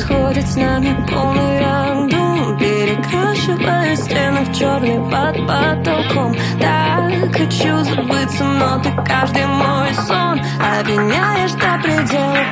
происходит с нами полный рандом, перекрашивая стены в черный под потолком. Так хочу забыться, но ты каждый мой сон обвиняешь до предела